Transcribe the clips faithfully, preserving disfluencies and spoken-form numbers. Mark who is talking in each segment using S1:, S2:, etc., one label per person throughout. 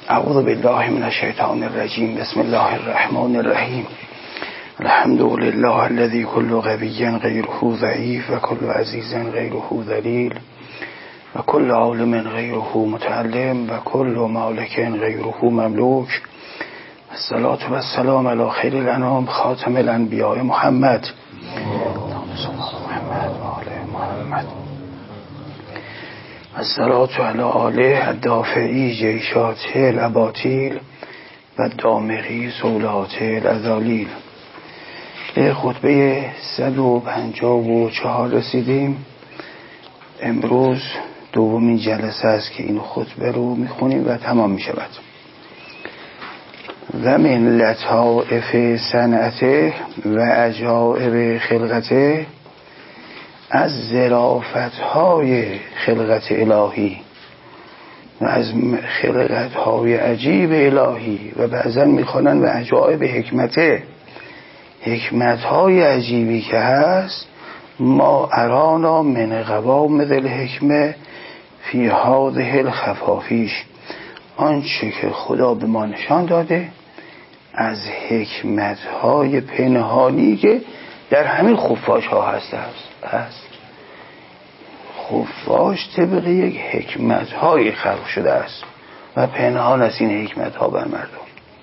S1: اعوذ بالله من الشیطان الرجیم. بسم الله الرحمن الرحیم. الحمد لله الذي كل قوي غيره ضعيف وكل عزيز غيره ذليل وكل عالم غيره متعلم وكل مالك غيره مملوك. الصلاة والسلام على خير الانام خاتم الانبیاء محمد محمد الصلاة على آله الدافعی جیشات الاباطیل و دامغی سولات الازالیل. به خطبه صد و پنجاه و چهار رسیدیم. امروز دومین جلسه است که این خطبه رو میخونیم و تمام میشود. و من لطائف صنعته و عجائب خلقته، از ظرافت‌های خلقت الهی و از خلقت‌های عجیب الهی و بعضا میخوانند و عجائب حکمته، حکمت‌های عجیبی که هست، ما ارانا من قوامض الحکمه فی هذه الخفافیش، آنچه که خدا به ما نشان داده از حکمت‌های پنهانی که در همین خفاش ها هست هست خفاش طبق یک حکمت های خلق شده است و پنهان است این حکمت ها بر مردم.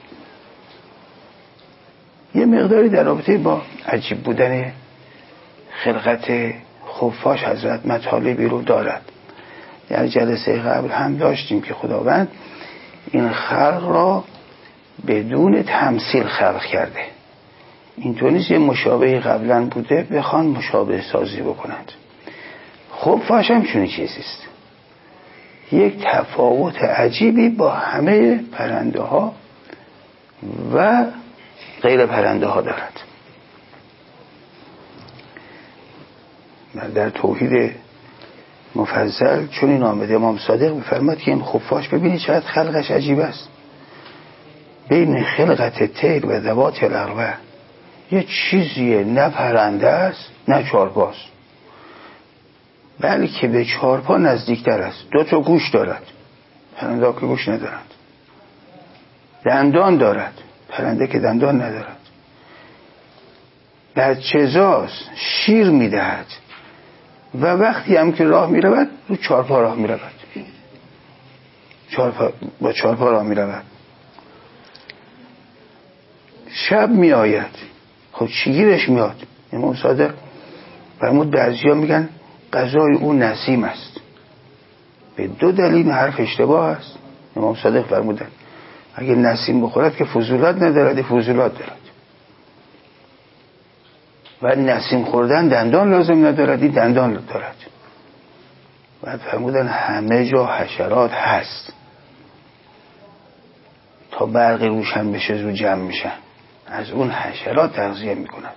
S1: یه مقداری در رابطه با عجیب بودن خلقت خفاش حضرت مطالبی رو دارد. در جلسه قبل هم داشتیم که خداوند این خلق را بدون تمثیل خلق کرده. اینطور نیست یه مشابه قبلا بوده بخوان مشابه سازی بکنند. خفاش هم چونی چیزیست، یک تفاوت عجیبی با همه پرنده ها و غیر پرنده ها دارد. در توحید مفصل چون این آمده امام صادق بفرماد که این خفاش ببینید چقدر خلقش عجیب است. بین خلقت طیر و ذوات الارواح یه چیزیه، نه پرنده است نه چارپاست، بلکه به چارپا نزدیکتر است. دو تا گوش دارد، پرنده ها که گوش ندارد. دندان دارد، پرنده که دندان ندارد. بچه‌زاست، شیر میدهد و وقتی هم که راه میرود رو چارپا راه میرود، چارپا با چارپا راه میرود. شب میآید، خب چی گیرش میاد؟ امام صادق فرمود بعضیا میگن غذای او نسیم است. به دو دلیل حرف اشتباه است. امام صادق فرمودن اگه نسیم بخورد که فضولات ندارد، فضولات دارد. و نسیم خوردن دندان لازم ندارد، دندان دارد. و فرمودن همه جا حشرات هست، تا برق روشن بشه زود جمع میشن، از اون حشرات تغذیه میکند.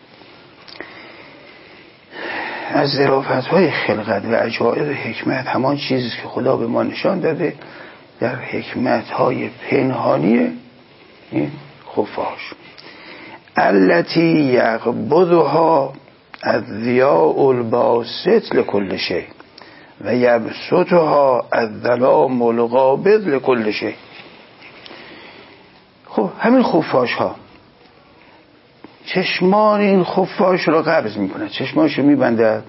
S1: از ظرافت‌های خلقت و عجائب حکمت همان چیزی که خدا به ما نشان داده در حکمت‌های پنهانی این خفاش. التي یقبضها الضیاء الباسط لكل شیء و یبسطها الظلام القابض لكل شیء. خب همین خفاش ها چشمان این خفاش را قبض میکند، چشمانشو میبندد،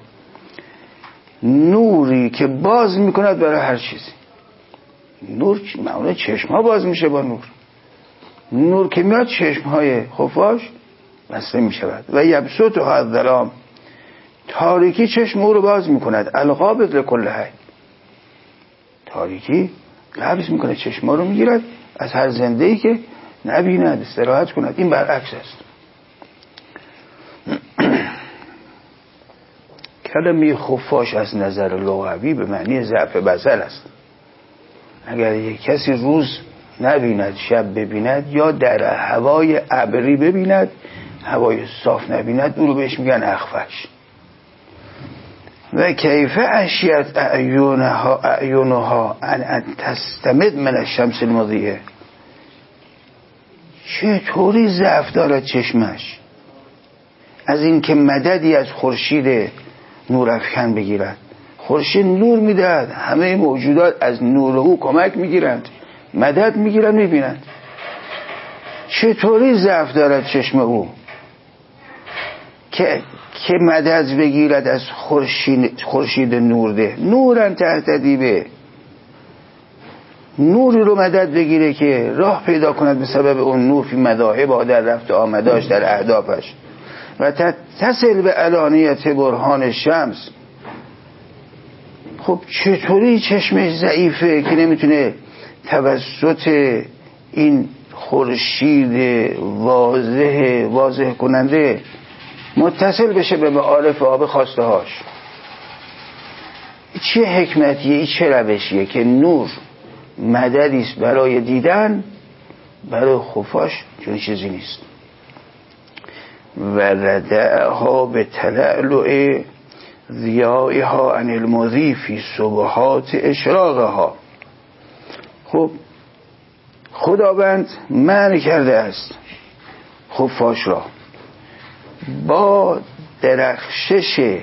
S1: نوری که باز میکند برای هر چیزی. نور معمولا چشم ها باز میشه با نور، نور که میاد چشم های خفاش بسته میشود. و یبسط و الظلام، تاریکی چشم او رو باز میکند، القابض لكل حی، تاریکی قبض میکند چشم ها رو میگیرد از هر زنده‌ای که نبیند، استراحت کند. این برعکس است. کلمه خفاش از نظر لغوی به معنی ضعف بصر است. اگر یک کسی روز نبیند شب ببیند، یا در هوای ابری ببیند هوای صاف نبیند، او رو بهش میگن اخفش. و کیف اشیت اعینها اعینها ان تستمد من الشمس المضیه، چطوری ضعف دارد چشمش از این که مددی از خورشید نورافکن بگیرد. خورشید نور میدهد، همه موجودات از نور او کمک میگیرند، مدد میگیرن میبینن. چطوری ضعف دارد چشم او که که مدد بگیرد از خورشید خورشید نورده، نورن تحت دیبه، نوری رو مدد بگیره که راه پیدا کند به سبب اون نور فی مذاهب، در رفت آمداش، در اهدافش، و تصل به علانیت برهان شمس. خب چطوری چشمش ضعیفه که نمیتونه توسط این خورشید واضح واضح کننده متصل بشه به معارف آب خواسته هاش؟ چه حکمتیه، این چه روشیه که نور مددیست برای دیدن، برای خفاش چون چیزی نیست. و ردعها به تلعلع ضیائها عن المضی فی صبحات اشراقها. خب خداوند منع کرده است خفاش را با درخشش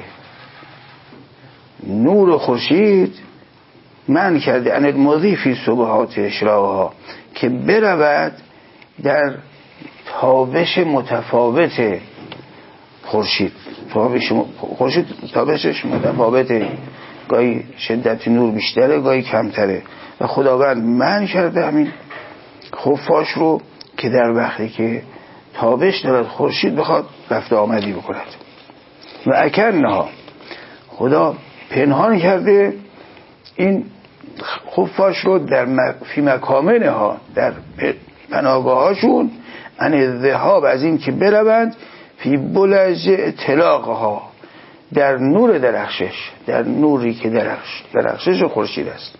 S1: نور خورشید، منع کرده عن المضی فی صبحات اشراقها، که برود در تابش متفاوت خورشید. تابش خورشید تابشش متفاوته، گاهی شدت نور بیشتره، گاهی کمتره، و خداوند منع کرده همین خفاش رو که در وقتی که تابش دارد خورشید بخواد رفت آمدی بکند. و اکنها، خدا پنهان کرده این خفاش رو در فی مکامنها، در پناهگاه هاشون، عن الذهاب، از این که بروند، فی بلج اطلاقها، در نور درخشش، در نوری که درخش درخشش خورشید است.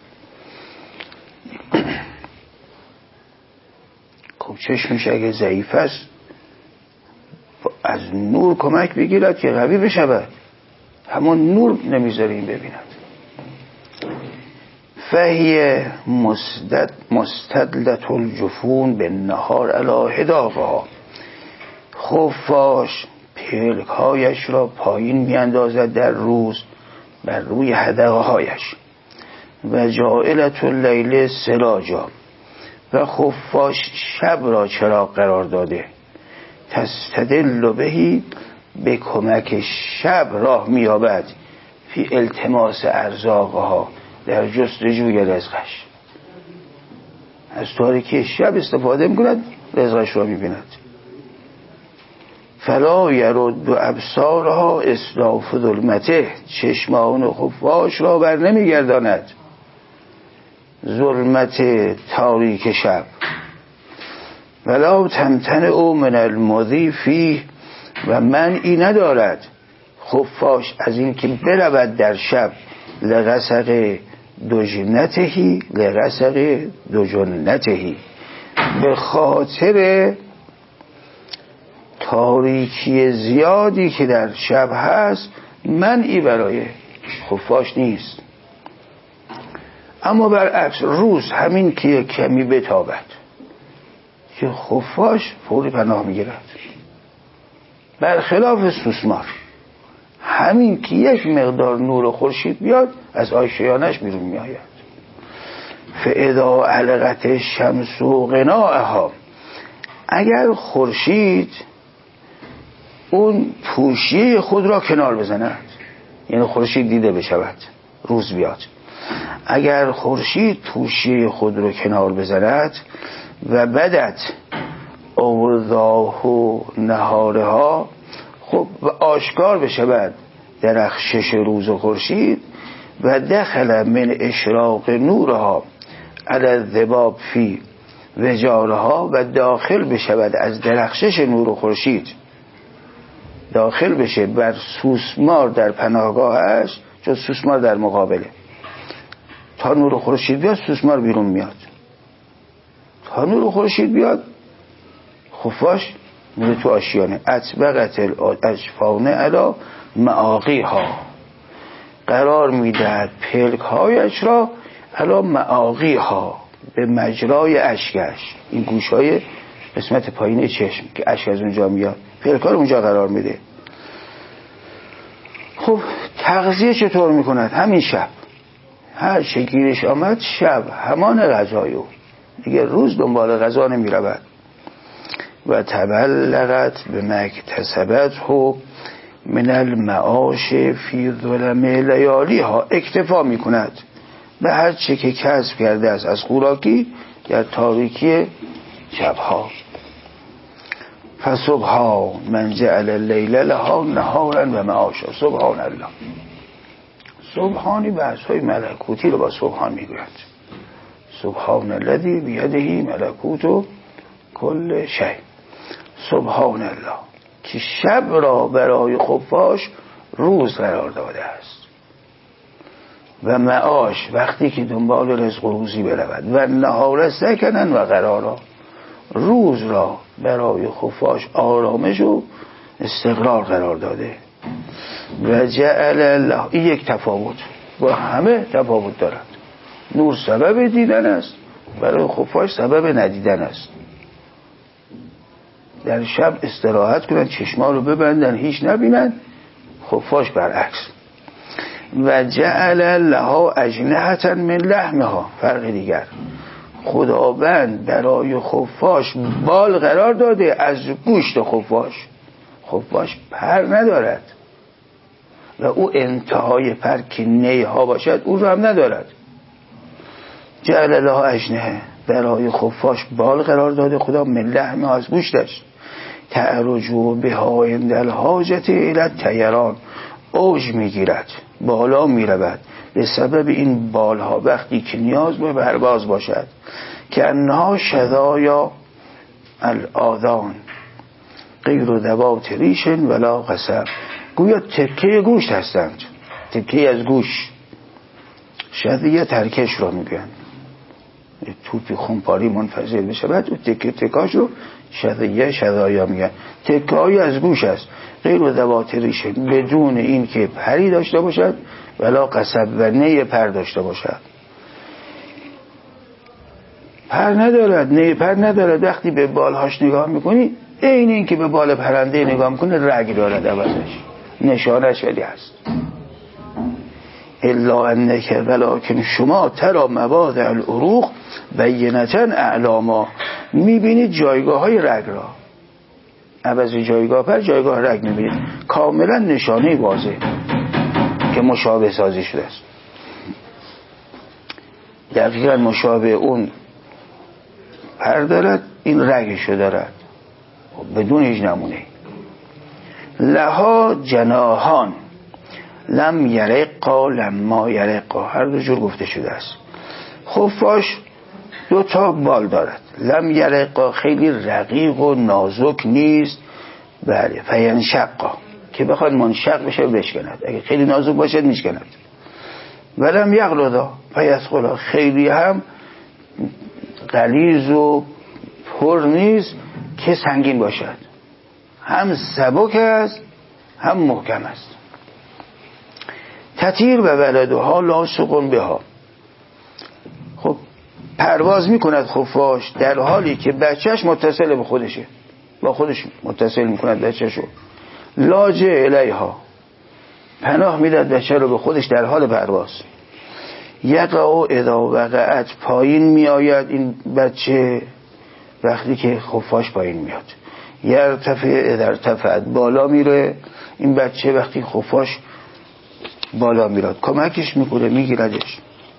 S1: خب چشمش اگه ضعیف است از نور کمک بگیرد که قوی بشود، همون نور نمیذاره این ببیند. فهی مستد مستدلت الجفون به نهار علی هداقها. خفاش پلکهایش را پایین میاندازد در روز بر روی هدقهایش. و جائلت اللیل سراجا، و خفاش شب را چراغ قرار داده. تستدل بهی، به کمک شب راه میابد، فی التماس ارزاقها، در جستجوی رزقش. از تاریکی شب استفاده میکند، رزقش را میبیند. فلا یرد ابصارها اصلاف ظلمته، چشمان خفاش را بر نمیگرداند ظلمت تاریک شب. ولا تمتنع من المضی فیه، و منعی ندارد خفاش از این که برود در شب، لغسق دوجنتهی لغسق دوجنتهی، به خاطر تاریکی زیادی که در شب هست، منعی برای خفاش نیست. اما برعکس روز همین که کمی بتابد، که خفاش فوری پناه میگیرد، برخلاف سوسمار همین که یک مقدار نور خورشید بیاد از آشیانش بیرون می آید. فاذا علقت الشمس غناءها، اگر خورشید اون پوشیه خود را کنار بزند، یعنی خورشید دیده بشود، روز بیاد، اگر خورشید پوشیه خود را کنار بزند و بدت اوضاح و نهارها، خب و آشکار بشود درخشش روز و خورشید، و دخل من اشراق نورها علی الذباب فی وجارها، و داخل بشود از درخشش نور و خورشید، داخل بشه بر سوسمار در پناهگاهش، چون سوسمار در مقابله. تا نور خورشید بیاد سوسمار بیرون میاد، تا نور خورشید بیاد خفاش میره تو آشیانه. اطبقت الاجفان علی معاقیها، قرار میدهد پلک هایش را علی معاقیها، به مجرای اشکش، این گوش های قسمت پایین چشم که اشک از اونجا میاد، پلک ها رو اونجا قرار میده. خب تغذیه چطور میکند؟ همین شب هر چه گیرش آمد شب همان غذایو دیگه روز دنبال غذا نمی رود. و تبلغت به مکتسبته من المعاش فی ظلم لیالی ها، اکتفا می کند به هر چه که کسب کرده است از خوراکی در تاریکی شبها. فسبحان من جعل اللیل لها نهارا و معاشا. سبحان الله. سبحانی بحث های ملکوتی رو با سبحان میگوید. سبحان الذی بیده ملکوت کل شیء. سبحان الله که شب را برای خفاش روز قرار داده است و معاش وقتی که دنبال رزق و روزی برود و نهار سکنن و قرارا، روز را برای خفاش آرامش و استقرار قرار داده. و جعل الله، این یک تفاوت با همه تفاوت دارد. نور سبب دیدن است، برای خفاش سبب ندیدن است. در شب استراحت کنن، چشما رو ببندن، هیچ نبینن. خفاش برعکس. و جعل لها اجنحة من لحمها. فرق دیگر، خداوند برای خفاش بال قرار داده از گوشت خفاش. خفاش پر ندارد و او انتهای پر که نیها باشد او رو هم ندارد. جعل لها اجنحة، برای خفاش بال قرار داده خدا من لحمها، از گوشتش. تعرج بها عند الحاجة الی الطیران، اوج میگیرد، بالا میرود به سبب این بالها وقتی که نیاز به پرواز باشد. که انها شذایا الآذان غیر ذوات ریش ولا قصب، گویا تکه گوشت هستند، تکه از گوش. شذیه ترکش را میگن، توپی خونپاری منفجر بشه بعد اون تکه تکاش رو شذیه شذایا میگن. تکه های از گوش است، غیر ذوات ریش، بدون این که پری داشته باشد ولا قصب، و نه پر داشته باشد. پر ندارد، نه پر ندارد. وقتی به بالهاش نگاه میکنی این این که به بال پرنده نگاه میکنه رگ دارد عوضش، نشانش ولی هست. الا انک ولکن شما ترا مواضع العروق بینتا اعلاما، میبینید جایگاه های رگ را، عوض جایگاه پر جایگاه رگ میبینید، کاملا نشانه واضح که مشابه سازی شده است. دقیقا مشابه اون پر دارد، این رگشو دارد بدون هیچ نمونه. لها جناحان لم یرقا لما یرقا، هر دو جور گفته شده است. خفاش دو تا بال دارد. لم یرقا خیلی رقیق و نازک نیست، بله. فینشقا که بخواد منشق بشه و بشکند، اگه خیلی نازک باشد میشکند. ولم یغلظا فیثقلا، خیلی هم غلیظ و پر نیست که سنگین باشد، هم سبک است هم محکم است. تطیر و ولدها لاصق بها، خب پرواز میکند خفاش در حالی که بچهش متصل به خودشه، با خودش متصل میکند بچهشو. لاجه الیها، پناه میداد بچه رو به خودش در حال پرواز. یقع اذا وقعت، پایین میآید این بچه وقتی که خفاش پایین میاد. یرتفع اذا ارتفعت، بالا میره این بچه وقتی خفاش بالا میراد، کمکش میکنه میگیردش.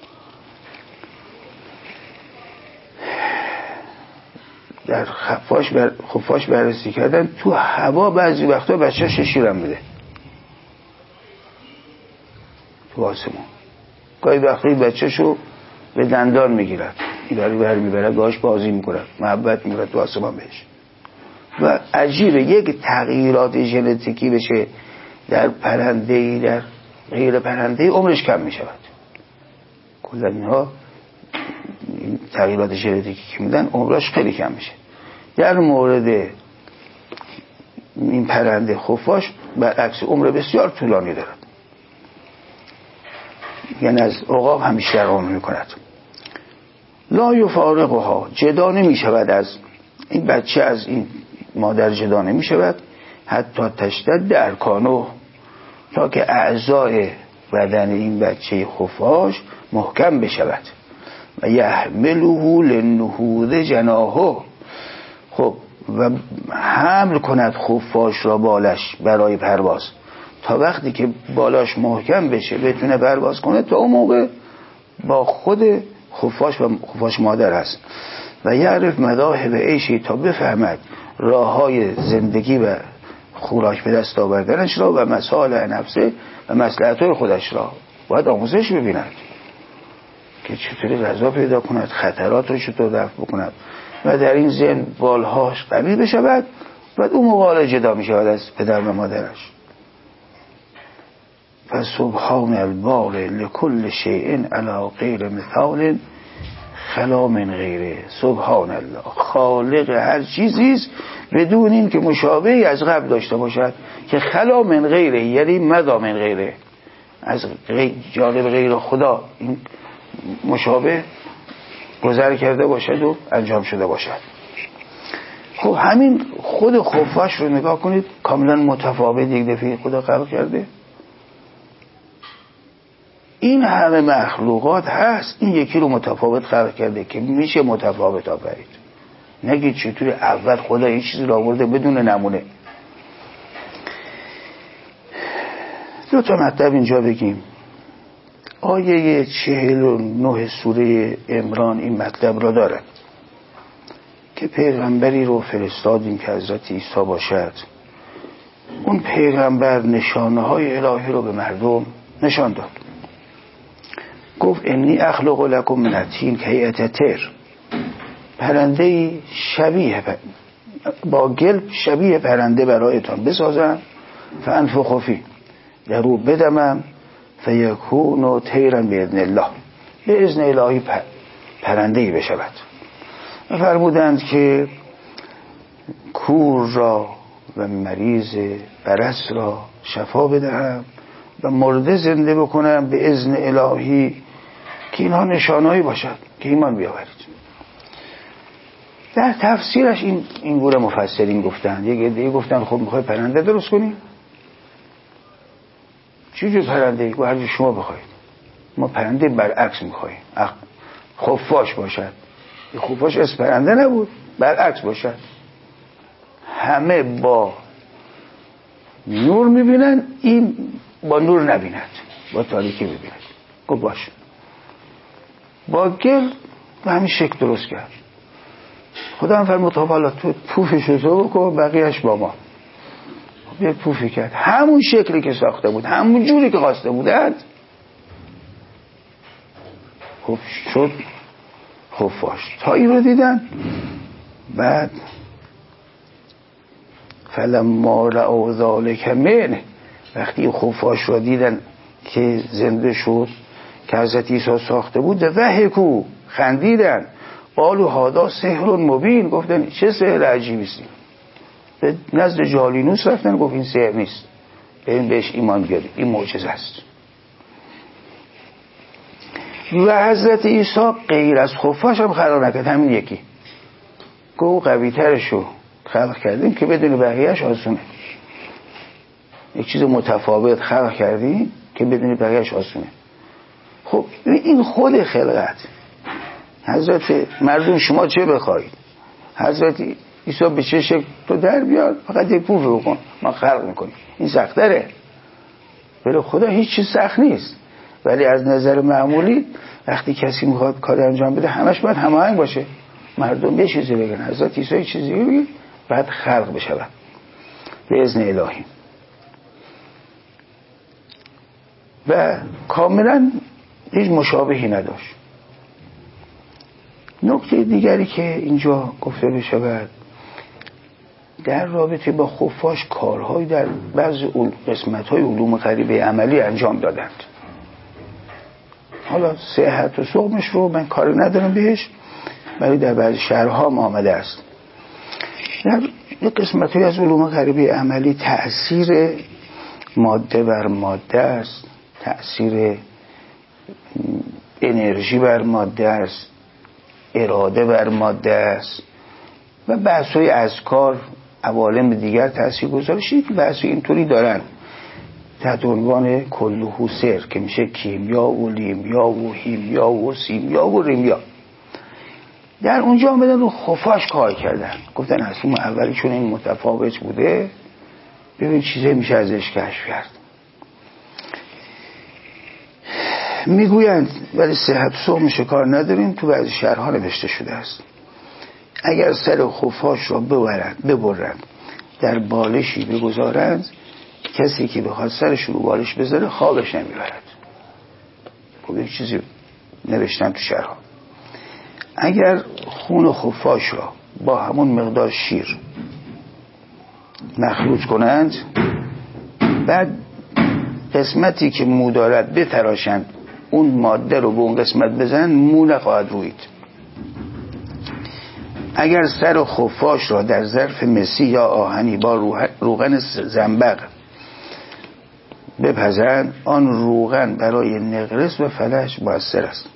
S1: در خفاش بر خفاش بررسی کردن تو هوا بعضی وقتا بچه شیرم بده تو آسمون، گاهی وقتی بچه شو به دندان میگیرد، این بری بر میبرد باش بازی میکنه، محبت میکنه تو آسمان بهش. و عجیبه یک تغییرات ژنتیکی بشه در پرنده‌ای در غیر پرنده‌ای، عمرش کم میشود. کلا اینها این تغییرات ژنتیکی که میدن عمرش خیلی کم میشه. در مورد این پرنده خفاش برعکس عمر بسیار طولانی دارد، یعنی از عقاب همیشه در عمر میکند. لا یفارقها، جدا نمیشود از این بچه، از این مادر جدا نمیشود. حتی تشتد ارکانه، تا که اعضای بدن این بچه خفاش محکم بشود. و یحمله للنهوض جناحه. خب و حمل کند خفاش را بالش برای پرواز، تا وقتی که بالاش محکم بشه بتونه پرواز کنه، تا اون موقع با خود خفاش و خفاش مادر هست. و یعرف مذاهب عیشی، تا بفهمد راه های زندگی و خوراک به دست آوردنش را و مصالح نفسه و مصلحت های خودش را. باید آموزش ببیند که چطوری غذا پیدا کند، خطرات رو چطور دفع بکند و در این ذهن بالهاش قوی بشود. بعد اون موقع جدا می شود از پدر و مادرش. فسبحان البارئ لكل شیء علی غیر مثال خلا من غیره. سبحان الله، خالق هر چیزیست بدون این که مشابهی از قبل داشته باشد، که خلا من غیره یعنی مدا من غیره، از غیر جانب غیر خدا این مشابه گذر کرده باشد و انجام شده باشد. خب همین خود خفاش رو نگاه کنید، کاملا متفاوت یک دفعه خدا خلق کرده. این همه مخلوقات هست، این یکی رو متفاوت خلق کرده که میشه متفاوت آفرید. نگید چطوری اول خدا این چیزی رو آورده بدون نمونه. دو تا مطلب اینجا بگیم. آیه چهل و نه سوره عمران این مطلب را دارد که پیغمبری رو فرستادیم که حضرت عیسی باشد. اون پیغمبر نشانه های الهی رو به مردم نشان داد. گفت انی اخلق لکم من الطین کهیئة طیر، پرنده شبیه با گل شبیه پرنده برایتان بسازم، فانفخ فیه، در او بدمم، فیکون طیرا باذن الله، به اذن الهی پرنده‌ای بشود. فرمودند که کور را و مریض برص را شفا بدهم و مرده زنده بکنم به اذن الهی، که اینها نشانهایی باشد که ایمان بیاورید. در تفسیرش این این گونه مفسرین گفتن. یک عده گفتن خب میخوای پرنده درست کنی؟ چی جور پرنده؟ هر جور شما بخواید. ما پرنده برعکس میخوایم، خفاش باشد. خفاش اسم پرنده نبود، برعکس باشد. همه با نور میبینن، این با نور نبیند، با تاریکی ببیند. گفت باشه. با گل به همین شکل درست کرد. خدا هم فرمود خب حالا تو پوفش رو بکن، بقیهش با ما. یه پوفی کرد، همون شکلی که ساخته بود، همون جوری که خواسته بودند، خب شد خفاش. تا این رو دیدن. بعد فلما رأوا ذلک منه، وقتی خفاش رو دیدن که زنده شد که حضرت عیسی ساخته بود، ضحکوا، خندیدن، قالوا هذا سحر مبین، گفتن چه سحر عجیبی است. به نزد جالینوس رفتن، گفت این سحر نیست، به این بهش ایمان بیارید، این معجزه است. و حضرت عیسی غیر از خفاش هم خلق نکرد، همین یکی. گفت قوی ترشو خلق کردیم که بدون بقیهش آسونه. یک چیز متفاوت خلق کردیم که بدون بقیهش آسونه. خب این خود خلقت. حضرت مردم شما چه بخواید؟ حضرت عیسی به چه شکل تو در بیار، فقط یک پوف بکن، ما خلق میکنیم. این سختره. ولی خدا هیچ چیز سخت نیست. ولی از نظر معمولی وقتی کسی میخواد کار انجام بده، همش باید هماهنگ باشه. مردم یه چیزی بگن، حضرت عیسی یه چیزی بگه، بعد خلق بشه به اذن الهی. و کاملا هیچ مشابهی نداشت. نکته دیگری که اینجا گفته بشود، در رابطه با خفاش کارهایی در بعض قسمت‌های علوم غریبه عملی انجام دادند. حالا صحت و سقمش رو من کار ندارم بهش، ولی در بعضی شهرها هم آمده است. در یک قسمت‌های از علوم غریبه عملی تأثیر ماده بر ماده است، تأثیر انرژی بر ماده است، اراده بر ماده است و بحث‌های اذکار عوالم دیگر تأثیر گذاشتی که بحثی اینطوری دارن تحت عنوان کلهو سر، که میشه کیمیا و لیمیا و هیمیا و سیمیا و ریمیا. در اونجا آمدن رو خفاش کار کردن، گفتن اصلا اولی چون این متفاوت بوده ببین چیزه میشه ازش کشف کرد. میگویند ولی صحت سقم شکار نداریم، تو بعضی شهرها نوشته شده است اگر سر خفاش را ببرند ببرند در بالشی بگذارند، کسی که بخواد سرش رو بالش بذاره خوابش نمیبرد. خب این چیزی نوشتن تو شهرها. اگر خون خفاش را با همون مقدار شیر مخلوط کنند، بعد قسمتی که مو دارد بتراشند، اون ماده رو به اون قسمت بزنن، مو نخواهد روید. اگر سر خفاش را در ظرف مسی یا آهنی با روغن زنبق بپزند، آن روغن برای نقرس و فلج مؤثر است.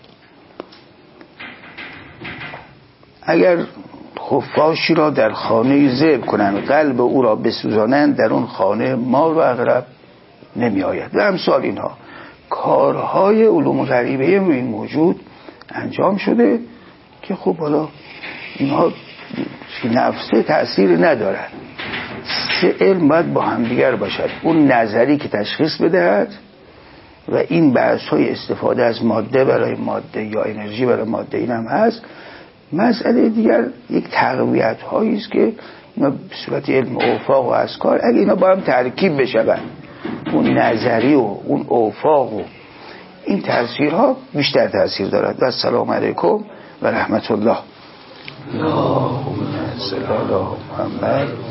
S1: اگر خفاشی را در خانه ذبح کنند، قلب او را بسوزانند، در اون خانه مار و عقرب نمی آید. و امثال اینها کارهای علوم غریبه این موجود انجام شده که خب حالا اینها نفسه تأثیر ندارد. سه علم باید با هم دیگر باشد، اون نظری که تشخیص بدهد و این بحث های استفاده از ماده برای ماده یا انرژی برای ماده این هم هست. مسئله دیگر یک تقویت هایی است که به صورت علم اوفاق و اذکار اگه اینا با هم ترکیب بشوند، اون نظری و اون اوفاق و این تأثیرها بیشتر تأثیر دارد. و السلام علیکم و رحمت الله. اللهم صل علی محمد